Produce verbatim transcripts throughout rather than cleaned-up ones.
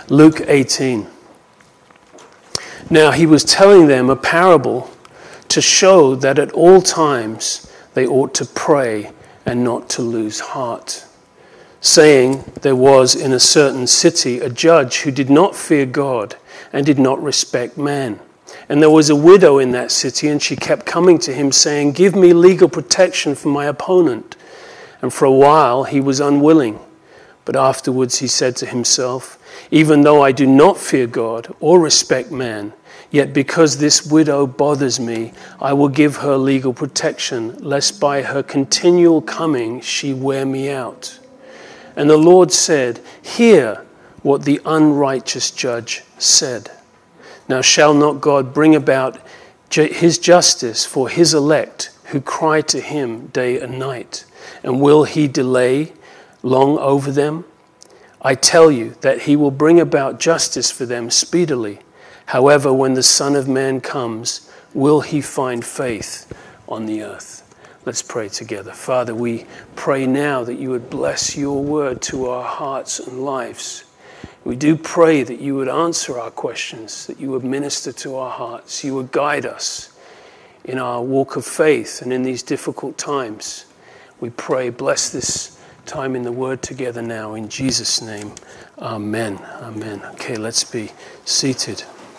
Luke eighteen. Now he was telling them a parable to show that at all times they ought to pray and not to lose heart, saying, there was in a certain city a judge who did not fear God and did not respect man. And there was a widow in that city, and she kept coming to him saying, give me legal protection from my opponent. And for a while he was unwilling. But afterwards he said to himself, even though I do not fear God or respect man, yet because this widow bothers me, I will give her legal protection, lest by her continual coming she wear me out. And the Lord said, hear what the unrighteous judge said. Now shall not God bring about his justice for his elect who cry to him day and night? And will he delay long over them? I tell you that he will bring about justice for them speedily. However, when the Son of Man comes, will he find faith on the earth? Let's pray together. Father, we pray now that you would bless your word to our hearts and lives. We do pray that you would answer our questions, that you would minister to our hearts, you would guide us in our walk of faith and in these difficult times. We pray, bless this time in the word together now. In Jesus' name, amen. Amen. Okay, let's be seated.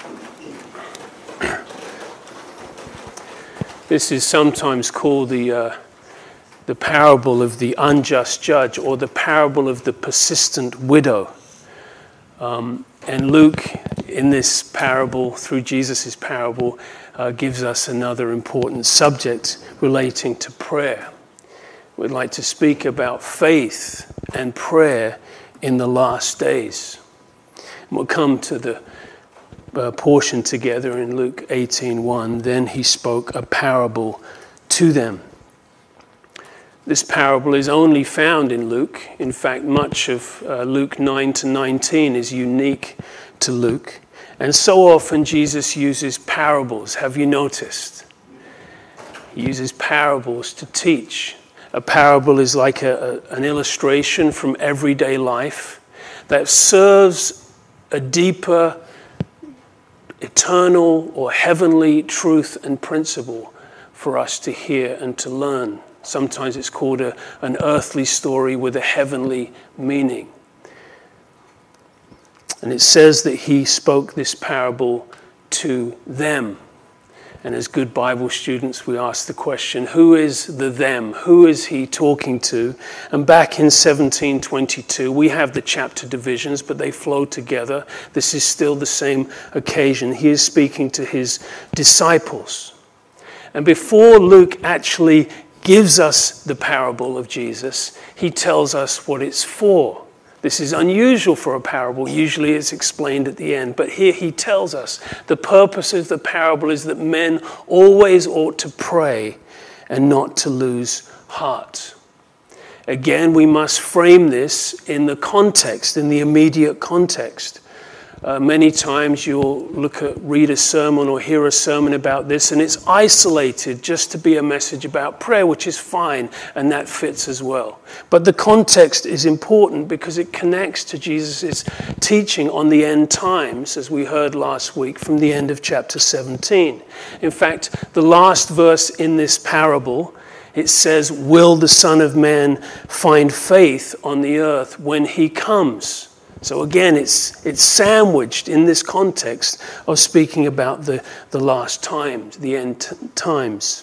This is sometimes called the uh, the parable of the unjust judge, or the parable of the persistent widow. Um, and Luke, in this parable, through Jesus' parable, uh, gives us another important subject relating to prayer. We'd like to speak about faith and prayer in the last days. And we'll come to the uh, portion together in Luke eighteen one. Then he spoke a parable to them. This parable is only found in Luke. In fact, much of uh, Luke nine to nineteen is unique to Luke. And so often Jesus uses parables. Have you noticed? He uses parables to teach. A parable is like a, a, an illustration from everyday life that serves a deeper, eternal or heavenly truth and principle for us to hear and to learn. Sometimes it's called a, an earthly story with a heavenly meaning. And it says that he spoke this parable to them. And as good Bible students, we ask the question, who is the them? Who is he talking to? And back in seventeen twenty-two, we have the chapter divisions, but they flow together. This is still the same occasion. He is speaking to his disciples. And before Luke actually gives us the parable of Jesus, he tells us what it's for. This is unusual for a parable. Usually it's explained at the end. But here he tells us the purpose of the parable is that men always ought to pray and not to lose heart. Again, we must frame this in the context, in the immediate context. Uh, many times you'll look at, read a sermon or hear a sermon about this, and it's isolated just to be a message about prayer, which is fine, and that fits as well. But the context is important because it connects to Jesus' teaching on the end times, as we heard last week from the end of chapter seventeen. In fact, the last verse in this parable, it says, will the Son of Man find faith on the earth when he comes? So again, it's it's sandwiched in this context of speaking about the, the last times, the end t- times.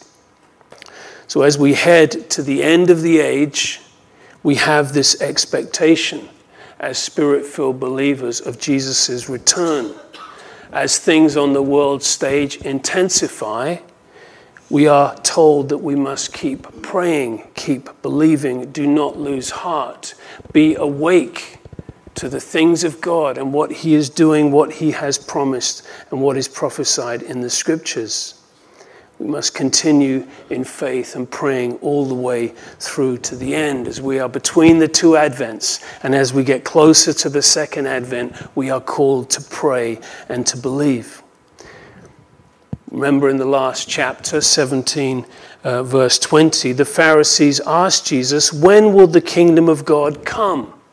So as we head to the end of the age, we have this expectation as Spirit-filled believers of Jesus' return. As things on the world stage intensify, we are told that we must keep praying, keep believing, do not lose heart, be awake to the things of God and what he is doing, what he has promised, and what is prophesied in the scriptures. We must continue in faith and praying all the way through to the end as we are between the two Advents. And as we get closer to the second Advent, we are called to pray and to believe. Remember in the last chapter, seventeen, uh, verse twenty, the Pharisees asked Jesus, when will the kingdom of God come?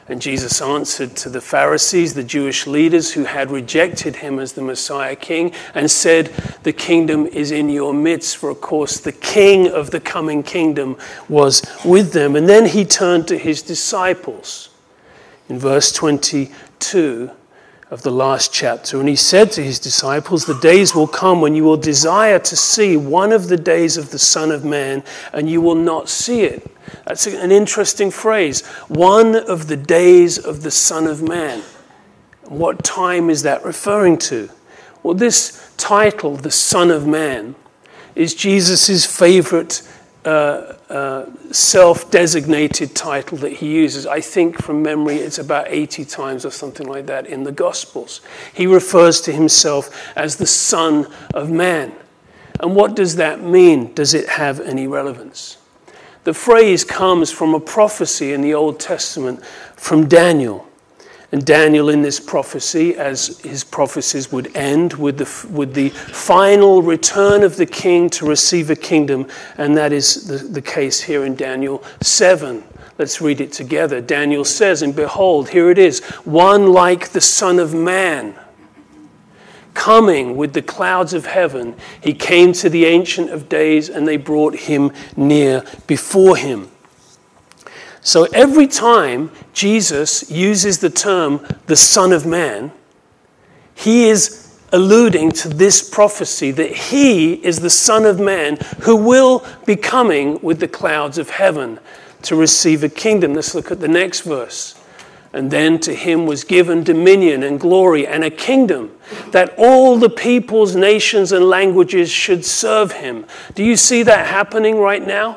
And Jesus answered to the Pharisees, the Jewish leaders who had rejected him as the Messiah King, and said, the kingdom is in your midst. For of course, the king of the coming kingdom was with them. And then he turned to his disciples in verse twenty-two of the last chapter. And he said to his disciples, the days will come when you will desire to see one of the days of the Son of Man, and you will not see it. That's an interesting phrase. One of the days of the Son of Man. What time is that referring to? Well, this title, the Son of Man, is Jesus' favorite uh, uh, self-designated title that he uses. I think from memory it's about eighty times or something like that in the Gospels. He refers to himself as the Son of Man. And what does that mean? Does it have any relevance? The phrase comes from a prophecy in the Old Testament from Daniel. And Daniel in this prophecy, as his prophecies would end with the, with the final return of the king to receive a kingdom, and that is the, the case here in Daniel seven. Let's read it together. Daniel says, and behold, here it is, one like the Son of Man, coming with the clouds of heaven. He came to the Ancient of Days, and they brought him near before him. So every time Jesus uses the term the Son of Man, he is alluding to this prophecy that he is the Son of Man who will be coming with the clouds of heaven to receive a kingdom. Let's look at the next verse. And then to him was given dominion and glory and a kingdom that all the peoples, nations, and languages should serve him. Do you see that happening right now?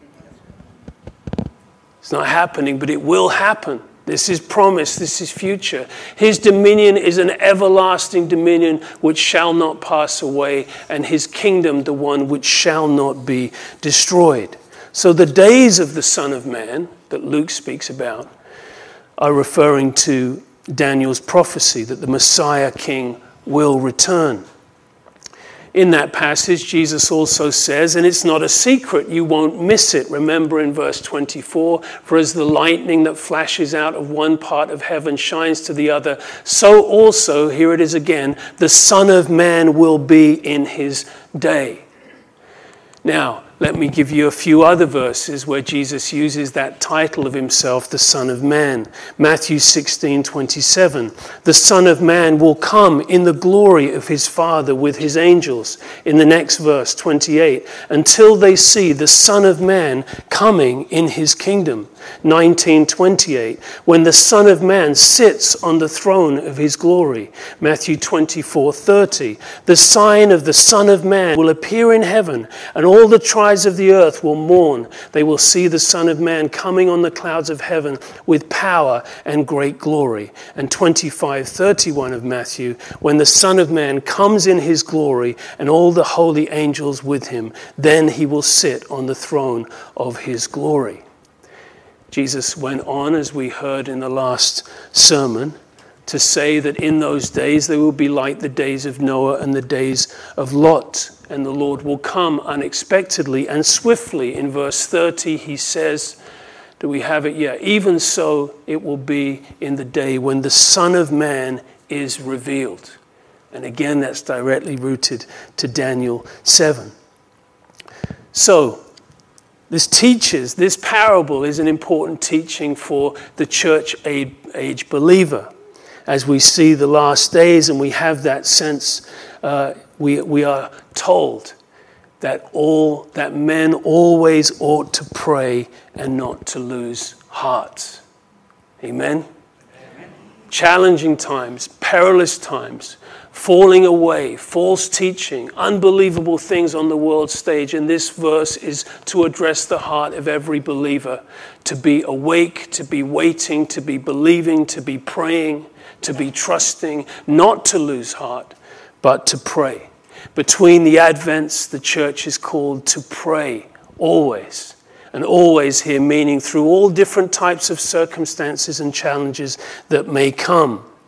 It's not happening, but it will happen. This is promise. This is future. His dominion is an everlasting dominion which shall not pass away, and his kingdom the one which shall not be destroyed. So the days of the Son of Man that Luke speaks about are referring to Daniel's prophecy that the Messiah King will return. In that passage, Jesus also says, and it's not a secret, you won't miss it. Remember in verse twenty-four, for as the lightning that flashes out of one part of heaven shines to the other, so also, here it is again, the Son of Man will be in his day. Now, let me give you a few other verses where Jesus uses that title of himself, the Son of Man. Matthew sixteen twenty-seven. The Son of Man will come in the glory of his Father with his angels. In the next verse, twenty-eight. Until they see the Son of Man coming in his kingdom. nineteen twenty-eight. When the Son of Man sits on the throne of his glory. Matthew twenty-four thirty. The sign of the Son of Man will appear in heaven, and all the tribes of the earth will mourn. They will see the Son of Man coming on the clouds of heaven with power and great glory. And twenty-five thirty-one of Matthew, when the Son of Man comes in his glory and all the holy angels with him, then he will sit on the throne of his glory. Jesus went on, as we heard in the last sermon, to say that in those days they will be like the days of Noah and the days of Lot, and the Lord will come unexpectedly and swiftly. In verse thirty, he says, do we have it? Yeah. Even so, it will be in the day when the Son of Man is revealed. And again, that's directly rooted to Daniel seven. So, this teaches, this parable is an important teaching for the church age believer. As we see the last days and we have that sense, uh, we, we are told that all that men always ought to pray and not to lose heart. Amen? Amen. Challenging times, perilous times, falling away, false teaching, unbelievable things on the world stage. And this verse is to address the heart of every believer, to be awake, to be waiting, to be believing, to be praying, to be trusting, not to lose heart, but to pray. Between the Advents, the church is called to pray always. And always here meaning through all different types of circumstances and challenges that may come.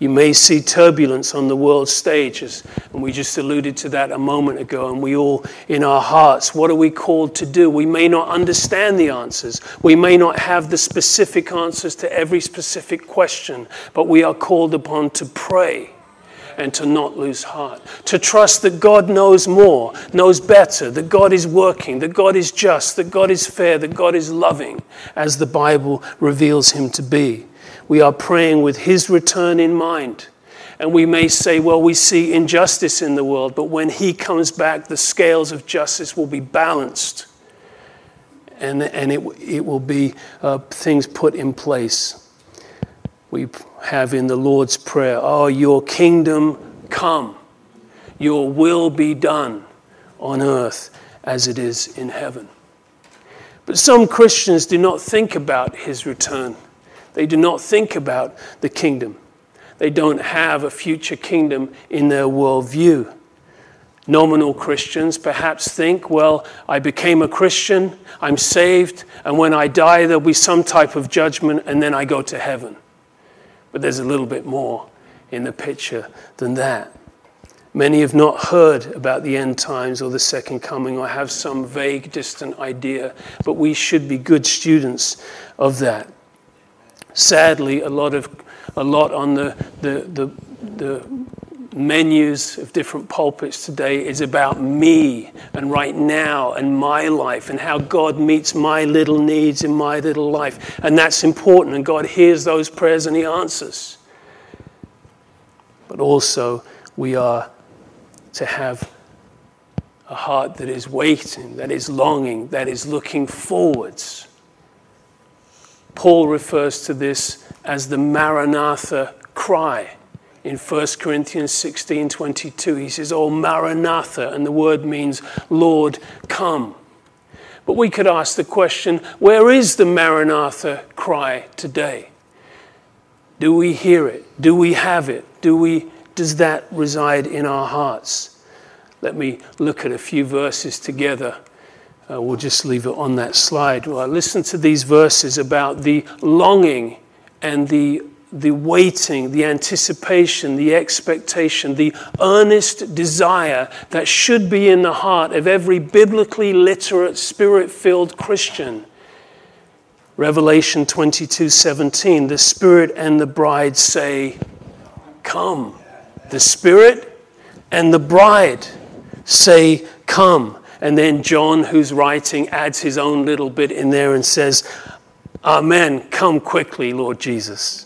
You may see turbulence on the world stage, as, and we just alluded to that a moment ago, and we all, in our hearts, what are we called to do? We may not understand the answers. We may not have the specific answers to every specific question, but we are called upon to pray and to not lose heart, to trust that God knows more, knows better, that God is working, that God is just, that God is fair, that God is loving, as the Bible reveals him to be. We are praying with his return in mind. And we may say, well, we see injustice in the world, but when he comes back, the scales of justice will be balanced. And, and it, it will be uh, things put in place. We have in the Lord's Prayer, oh, your kingdom come, your will be done on earth as it is in heaven. But some Christians do not think about his return. They do not think about the kingdom. They don't have a future kingdom in their worldview. Nominal Christians perhaps think, well, I became a Christian, I'm saved, and when I die there'll be some type of judgment and then I go to heaven. But there's a little bit more in the picture than that. Many have not heard about the end times or the second coming or have some vague, distant idea, but we should be good students of that. Sadly, a lot of a lot on the, the the the menus of different pulpits today is about me and right now and my life and how God meets my little needs in my little life. And that's important, and God hears those prayers and he answers. But also we are to have a heart that is waiting, that is longing, that is looking forwards. Paul refers to this as the Maranatha cry. In First Corinthians sixteen twenty-two, he says, oh, Maranatha, and the word means, Lord, come. But we could ask the question, where is the Maranatha cry today? Do we hear it? Do we have it? Do we, does that reside in our hearts? Let me look at a few verses together. Uh, we'll just leave it on that slide. Well, listen to these verses about the longing and the, the waiting, the anticipation, the expectation, the earnest desire that should be in the heart of every biblically literate, spirit-filled Christian. Revelation twenty-two seventeen, the Spirit and the bride say, come. The Spirit and the bride say, come. And then John, who's writing, adds his own little bit in there and says, Amen, come quickly, Lord Jesus.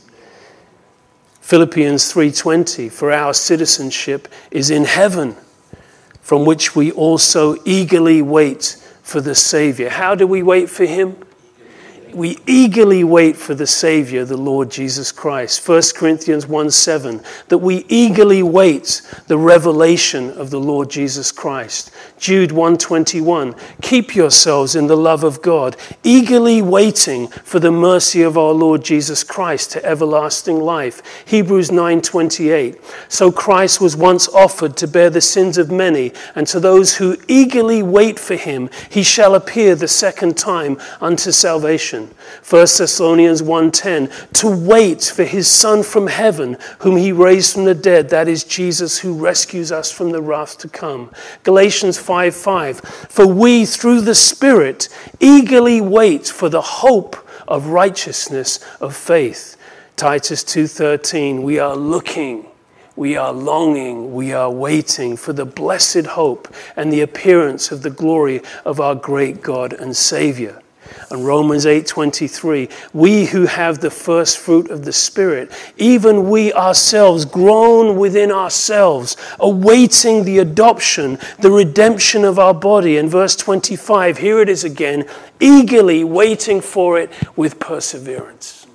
Philippians three twenty, for our citizenship is in heaven, from which we also eagerly wait for the Savior. How do we wait for him? We eagerly wait for the Savior, the Lord Jesus Christ. First Corinthians one seven, that we eagerly wait the revelation of the Lord Jesus Christ. Jude one twenty-one, keep yourselves in the love of God, eagerly waiting for the mercy of our Lord Jesus Christ to everlasting life. Hebrews nine twenty-eight, so Christ was once offered to bear the sins of many, and to those who eagerly wait for him, he shall appear the second time unto salvation. First Thessalonians one ten, to wait for his Son from heaven, whom he raised from the dead, that is Jesus, who rescues us from the wrath to come. Galatians five five, for we through the Spirit eagerly wait for the hope of righteousness of faith. Titus two thirteen, we are looking, we are longing, we are waiting for the blessed hope and the appearance of the glory of our great God and Savior. And Romans eight twenty-three, we who have the first fruit of the Spirit, even we ourselves groan within ourselves, awaiting the adoption, the redemption of our body. And verse twenty-five, here it is again, eagerly waiting for it with perseverance.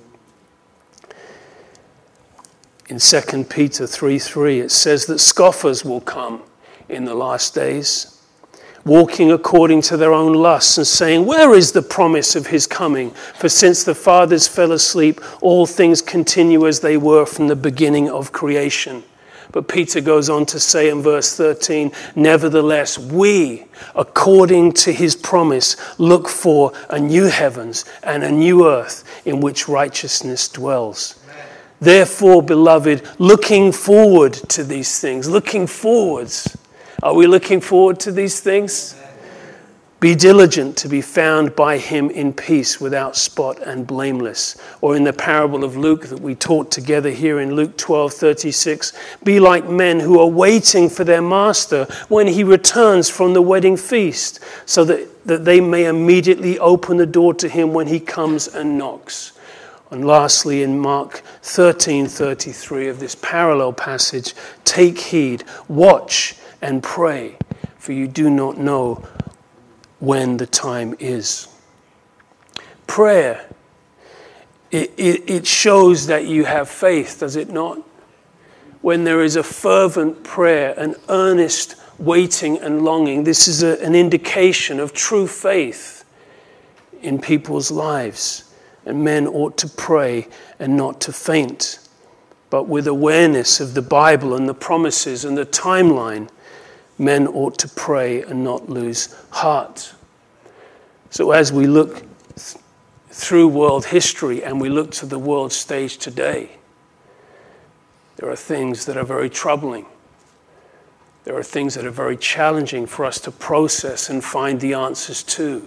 In Second Peter three three, it says that scoffers will come in the last days, walking according to their own lusts and saying, where is the promise of his coming? For since the fathers fell asleep, all things continue as they were from the beginning of creation. But Peter goes on to say in verse thirteen, nevertheless, we, according to his promise, look for a new heavens and a new earth in which righteousness dwells. Therefore, beloved, looking forward to these things, looking forwards. Are we looking forward to these things? Be diligent to be found by him in peace, without spot and blameless. Or in the parable of Luke that we taught together here in Luke twelve thirty-six, be like men who are waiting for their master when he returns from the wedding feast, so that, that they may immediately open the door to him when he comes and knocks. And lastly, in Mark thirteen thirty-three of this parallel passage, take heed, watch and pray, for you do not know when the time is. Prayer, it, it, it shows that you have faith, does it not? When there is a fervent prayer, an earnest waiting and longing, this is a, an indication of true faith in people's lives. And men ought to pray and not to faint, but with awareness of the Bible and the promises and the timeline, men ought to pray and not lose heart. So as we look th- through world history and we look to the world stage today, there are things that are very troubling. There are things that are very challenging for us to process and find the answers to.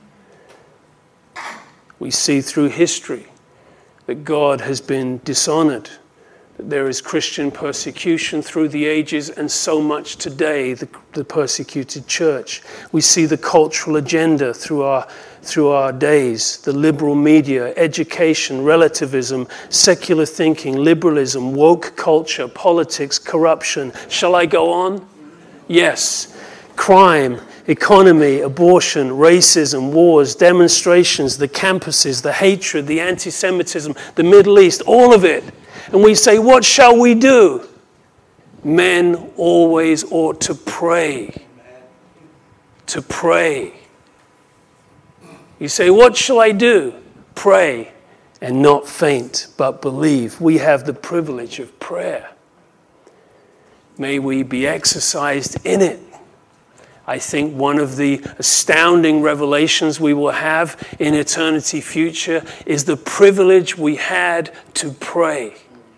We see through history that God has been dishonored, that there is Christian persecution through the ages, and so much today, the, the persecuted church. We see the cultural agenda through our, through our days, the liberal media, education, relativism, secular thinking, liberalism, woke culture, politics, corruption. Shall I go on? Yes. Crime, economy, abortion, racism, wars, demonstrations, the campuses, the hatred, the anti-Semitism, the Middle East, all of it. And we say, what shall we do? Men always ought to pray. To pray. You say, what shall I do? Pray and not faint, but believe. We have the privilege of prayer. May we be exercised in it. I think one of the astounding revelations we will have in eternity future is the privilege we had to pray.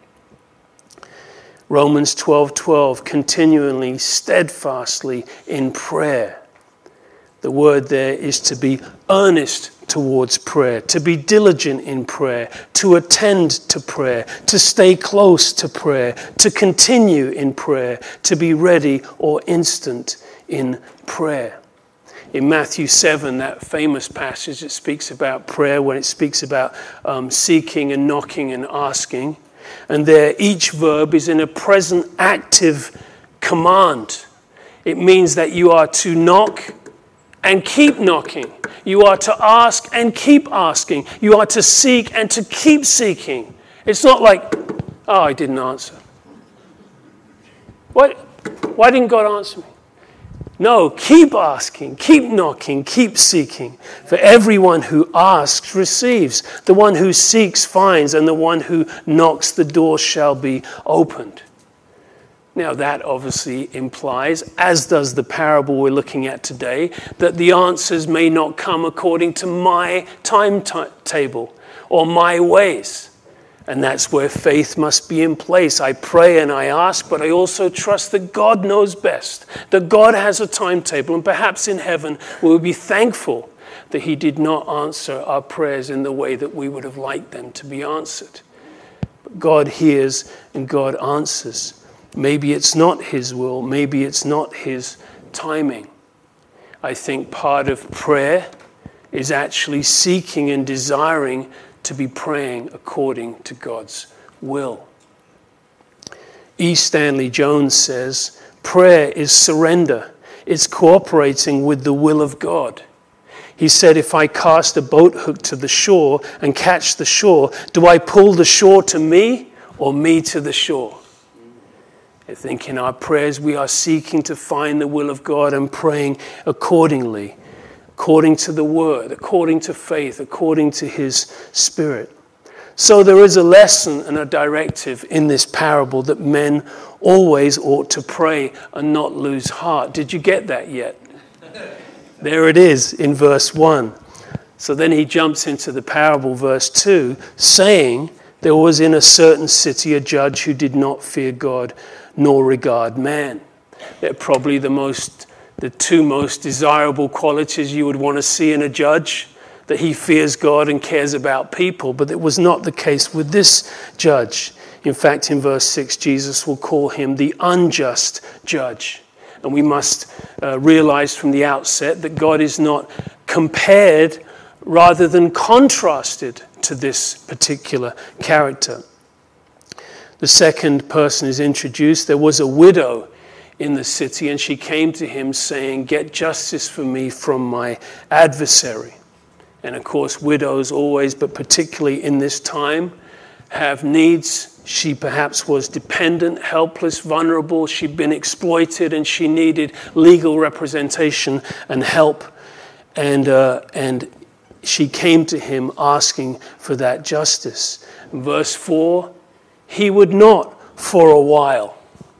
Romans twelve twelve, continually, steadfastly in prayer. The word there is to be earnest towards prayer, to be diligent in prayer, to attend to prayer, to stay close to prayer, to continue in prayer, to be ready or instant in prayer. In Matthew seven, that famous passage that speaks about prayer, when it speaks about um, seeking and knocking and asking, and there each verb is in a present active command. It means that you are to knock and keep knocking. You are to ask and keep asking. You are to seek and to keep seeking. It's not like, oh, I didn't answer. What? Why didn't God answer me? No, keep asking, keep knocking, keep seeking. For everyone who asks receives. The one who seeks finds, and the one who knocks, the door shall be opened. Now that obviously implies, as does the parable we're looking at today, that the answers may not come according to my timetable or my ways. And that's where faith must be in place. I pray and I ask, but I also trust that God knows best, that God has a timetable, and perhaps in heaven we'll be thankful that he did not answer our prayers in the way that we would have liked them to be answered. But God hears and God answers. Maybe it's not his will, maybe it's not his timing. I think part of prayer is actually seeking and desiring to be praying according to God's will. E. Stanley Jones says, prayer is surrender. It's cooperating with the will of God. He said, if I cast a boat hook to the shore and catch the shore, do I pull the shore to me or me to the shore? I think in our prayers we are seeking to find the will of God and praying accordingly. According to the word, according to faith, according to his spirit. So there is a lesson and a directive in this parable that men always ought to pray and not lose heart. Did you get that yet? There it is in verse one. So then he jumps into the parable, verse two, saying, There was in a certain city a judge who did not fear God nor regard man. They're probably the most, the two most desirable qualities you would want to see in a judge, that he fears God and cares about people. But it was not the case with this judge. In fact, in verse six, Jesus will call him the unjust judge. And we must uh, realize from the outset that God is not compared rather than contrasted to this particular character. The second person is introduced. There was a widow in the city, and she came to him saying, "Get justice for me from my adversary." And of course, widows always, but particularly in this time, have needs. She perhaps was dependent, helpless, vulnerable. She'd been exploited, and she needed legal representation and help. And uh, and she came to him asking for that justice. In verse four, he would not for a while.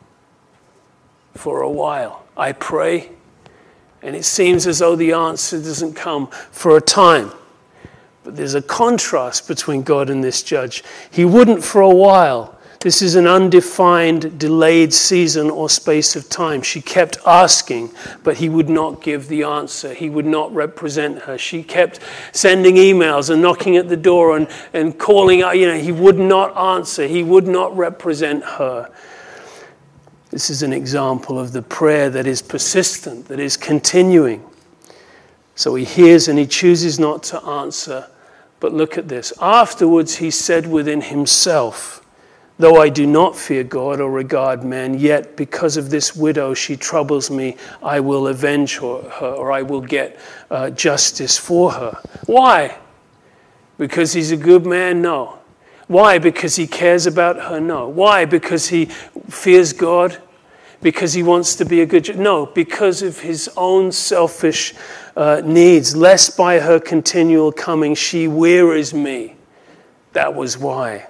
For a while. I pray. And it seems as though the answer doesn't come for a time. But there's a contrast between God and this judge. He wouldn't for a while. This is an undefined, delayed season or space of time. She kept asking, but he would not give the answer. He would not represent her. She kept sending emails and knocking at the door and, and calling out. You know, he would not answer. He would not represent her. This is an example of the prayer that is persistent, that is continuing. So he hears and he chooses not to answer. But look at this. Afterwards he said within himself, "Though I do not fear God or regard man, yet because of this widow she troubles me, I will avenge her, or I will get uh, justice for her." Why? Because he's a good man? No. Why? Because he cares about her? No. Why? Because he fears God? Because he wants to be a good judge? No. Because of his own selfish uh, needs. Lest by her continual coming she wearies me. That was why.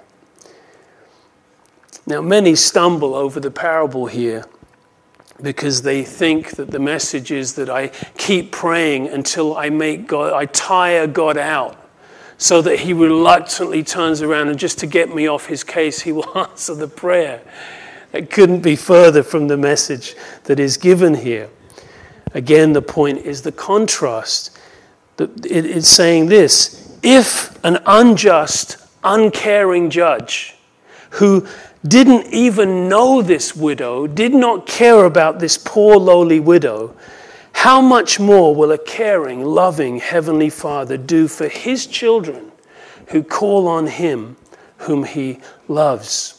Now, many stumble over the parable here because they think that the message is that I keep praying until I make God, I tire God out, so that he reluctantly turns around and just to get me off his case, he will answer the prayer. It couldn't be further from the message that is given here. Again, the point is the contrast. It's saying this: if an unjust, uncaring judge who didn't even know this widow, did not care about this poor lowly widow, how much more will a caring, loving Heavenly Father do for his children who call on him whom he loves?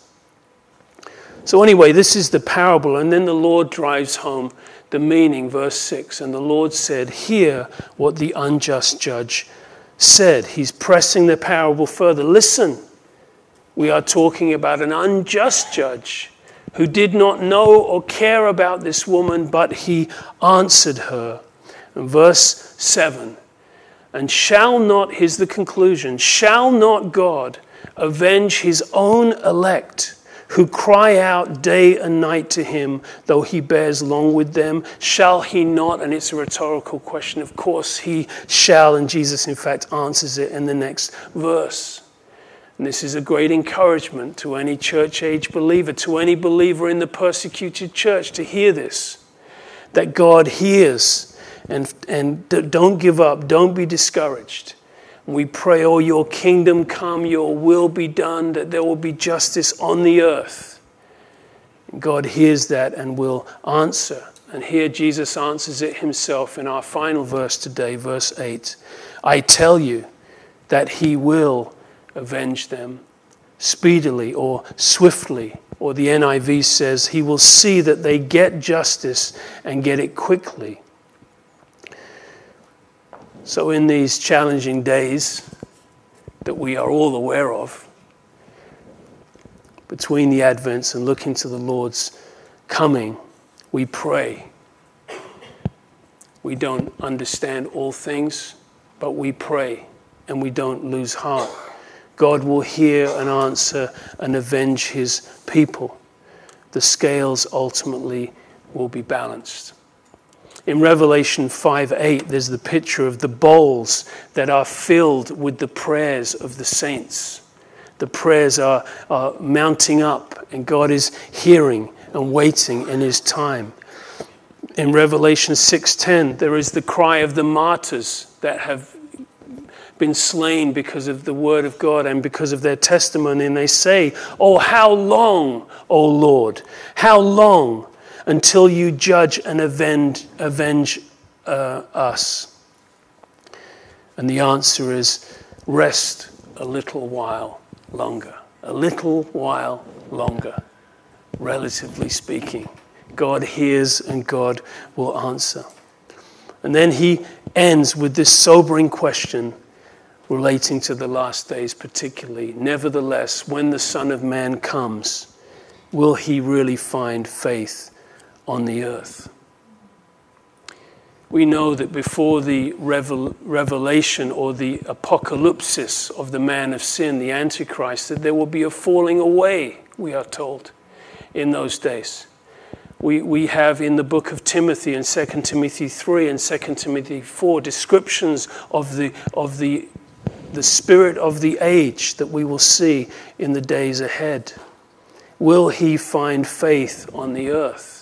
So anyway, this is the parable, and then the Lord drives home the meaning, verse six. And the Lord said, "Hear what the unjust judge said." He's pressing the parable further. Listen. We are talking about an unjust judge who did not know or care about this woman, but he answered her. And verse seven, "And shall not," here's the conclusion, "shall not God avenge his own elect who cry out day and night to him, though he bears long with them? Shall he not?" And it's a rhetorical question. Of course he shall, and Jesus in fact answers it in the next verse. And this is a great encouragement to any church-age believer, to any believer in the persecuted church, to hear this, that God hears, and, and don't give up, don't be discouraged. And we pray, "Oh, your kingdom come, your will be done," that there will be justice on the earth. And God hears that and will answer. And here Jesus answers it himself in our final verse today, verse eight. "I tell you that he will avenge them speedily," or swiftly, or the N I V says he will see that they get justice and get it quickly. So in these challenging days that we are all aware of, between the Advents and looking to the Lord's coming, we pray. We don't understand all things, but we pray and we don't lose heart. God will hear and answer and avenge his people. The scales ultimately will be balanced. In Revelation five eight, there's the picture of the bowls that are filled with the prayers of the saints. The prayers are, are mounting up, and God is hearing and waiting in his time. In Revelation six ten, there is the cry of the martyrs that have been slain because of the word of God and because of their testimony. And they say, "Oh, how long, O Lord, how long until you judge and avenge, avenge uh, us?" And the answer is, rest a little while longer. A little while longer, relatively speaking. God hears and God will answer. And then he ends with this sobering question relating to the last days particularly. Nevertheless, when the Son of Man comes, will he really find faith on the earth? We know that before the revel- revelation or the apocalypsis of the man of sin, the Antichrist, that there will be a falling away, we are told, in those days. We we have in the book of Timothy and Second Timothy three and Second Timothy four descriptions of the of the the spirit of the age that we will see in the days ahead. Will he find faith on the earth?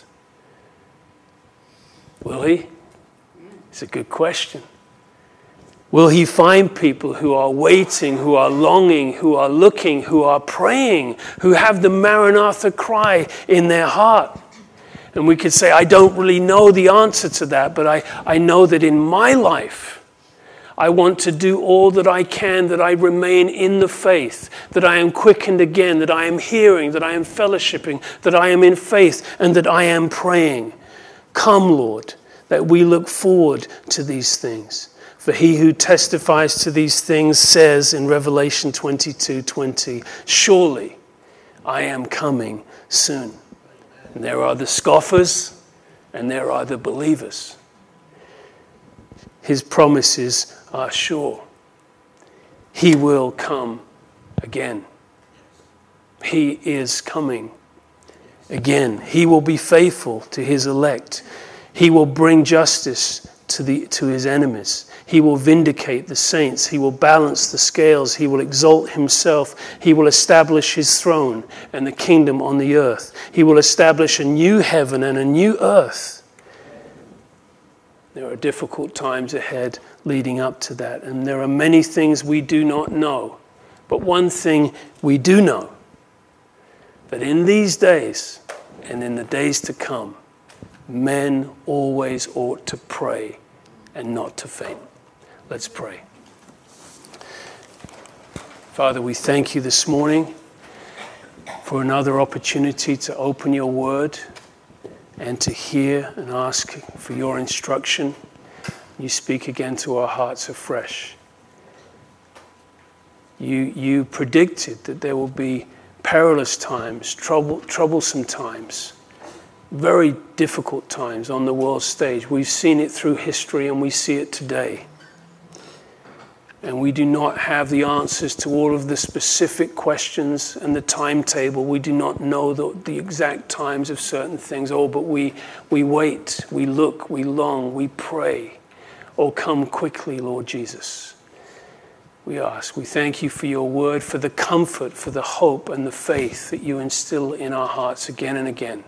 Will he? It's a good question. Will he find people who are waiting, who are longing, who are looking, who are praying, who have the Maranatha cry in their heart? And we could say, I don't really know the answer to that, but I, I know that in my life, I want to do all that I can, that I remain in the faith, that I am quickened again, that I am hearing, that I am fellowshipping, that I am in faith, and that I am praying. Come, Lord, that we look forward to these things. For he who testifies to these things says in Revelation twenty-two twenty, surely I am coming soon. And there are the scoffers and there are the believers. His promises are sure. He will come again. He is coming again. He will be faithful to his elect. He will bring justice to the to his enemies. He will vindicate the saints. He will balance the scales. He will exalt himself. He will establish his throne and the kingdom on the earth. He will establish a new heaven and a new earth. There are difficult times ahead leading up to that, and there are many things we do not know. But one thing we do know, that in these days and in the days to come, men always ought to pray and not to faint. Let's pray. Father, we thank you this morning for another opportunity to open your word and to hear and ask for your instruction. You speak again to our hearts afresh. You, you predicted that there will be perilous times, trouble, troublesome times, very difficult times on the world stage. We've seen it through history and we see it today. And we do not have the answers to all of the specific questions and the timetable. We do not know the, the exact times of certain things. Oh, but we, we wait, we look, we long, we pray. Oh, come quickly, Lord Jesus. We ask. We thank you for your word, for the comfort, for the hope and the faith that you instill in our hearts again and again.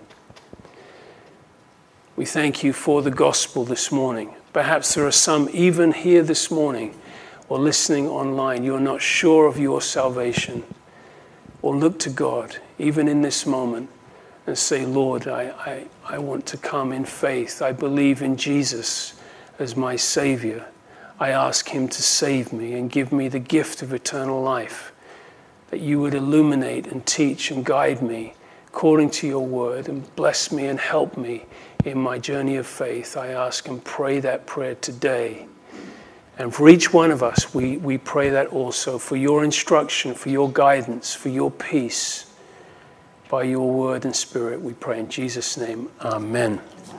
We thank you for the gospel this morning. Perhaps there are some even here this morning or listening online, you're not sure of your salvation. Or look to God, even in this moment, and say, Lord, I, I, I want to come in faith. I believe in Jesus as my Savior. I ask him to save me and give me the gift of eternal life, that you would illuminate and teach and guide me according to your word and bless me and help me in my journey of faith. I ask and pray that prayer today. And for each one of us, we, we pray that also for your instruction, for your guidance, for your peace. By your word and spirit, we pray in Jesus' name. Amen.